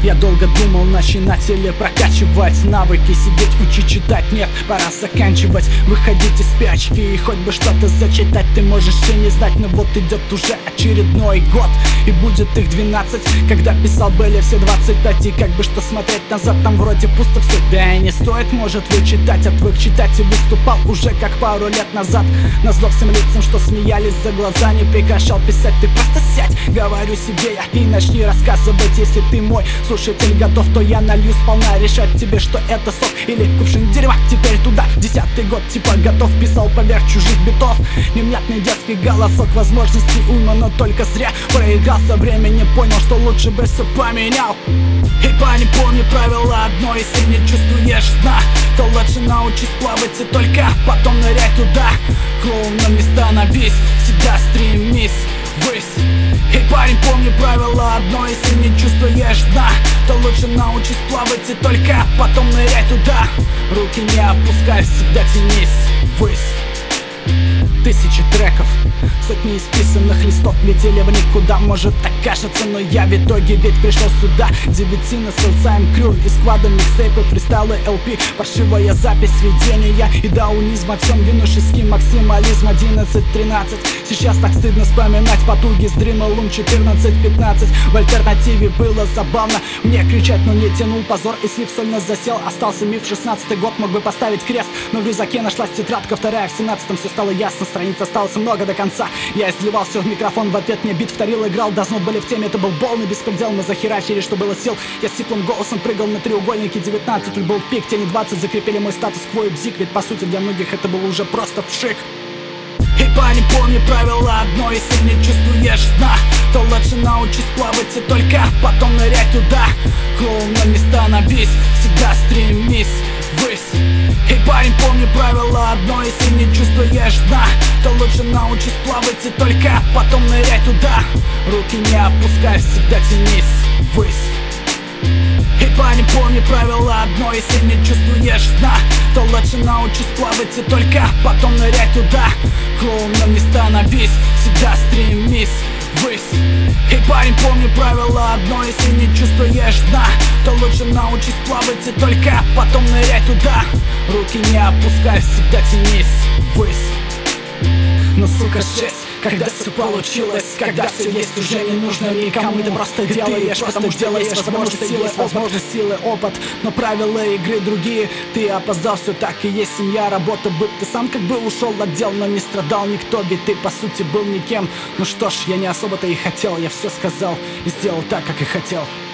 Я долго думал начинать или прокачивать навыки, сидеть, учить, читать, нет, пора заканчивать. Выходить из спячки и хоть бы что-то зачитать. Ты можешь и не знать, но вот идет уже очередной год, и будет их 12. Когда писал были все 25, и как бы что смотреть назад, там вроде пусто все. Да и не стоит, может, вычитать, отвык читать и выступал уже как пару лет назад. Назло всем лицам, что смеялись за глаза, не прекращал писать. Ты просто сядь, говорю себе я, и начни рассказывать. Если ты мой слушатель готов, то я налью сполна. Решать тебе, что это сок или кувшин дерева. Теперь туда, 10-й год, типа готов. Писал поверх чужих битов, невнятный детский голосок. Возможностей уйма, но только зря проигрался времени, понял, что лучше бы все поменял. И парень, помни правило одно: если не чувствуешь дна, то лучше научись плавать и только потом нырять туда. Клоуном не становись, всегда стремись ввысь. И парень, помни правило одно: если не чувствуешь дна, то лучше научись плавать и только потом нырять туда. Руки не опускай, всегда тянись ввысь. Тысячи треков, сотни исписанных листов летели в никуда. Может, так кажется, но я в итоге ведь пришел сюда. 9 насылцаем крю и сквада микстейпы, фристайлы, LP, паршивая запись сведения и даунизм во всем, юношеский максимализм. 11-13, сейчас так стыдно вспоминать потуги с Dream 14-15. В альтернативе было забавно мне кричать, но не тянул позор, и слив сольно засел. Остался миф, 16-й год, мог бы поставить крест, но в рюкзаке нашлась тетрадка вторая. В 17-м все стало ясно, страниц осталось много до конца. Я изливал все в микрофон, в ответ мне бит вторил, играл, дознот были в теме. Это был полный беспредел, мы захерачили, что было сил. Я сиплым голосом прыгал на треугольнике. 19 был пик, тени 20 закрепили мой статус-кво и бзик. Ведь по сути для многих это было уже просто вшик. И парень, помни правило одно: если не чувствуешь дна, то лучше научись плавать и только потом нырять туда. Клоуном не становись, всегда стремись ввысь. И парень, помни правило одно: если не чувствуешь дна, то лучше научись плавать и только потом нырять туда. Руки не опускай, всегда тянись ввысь. И парень, помни правило одно: если не чувствуешь дна, то лучше научись плавать и только потом нырять туда. Клоуном не становись, всегда стремись ввысь. И парень, помни правило одно: если не чувствуешь дна, то лучше научись плавать и только потом нырять туда. Руки не опускай, всегда тянись ввысь. Но сука, жесть, когда все получилось, когда все есть, уже не нужно никому. Ты просто делаешь, потому что делаешь, возможность, силы, опыт. Но правила игры другие, ты опоздал, все так и есть. Семья, работа, быт, ты сам как бы ушел от дел, но не страдал никто, ведь ты по сути был никем. Ну что ж, я не особо-то и хотел, я все сказал и сделал так, как и хотел.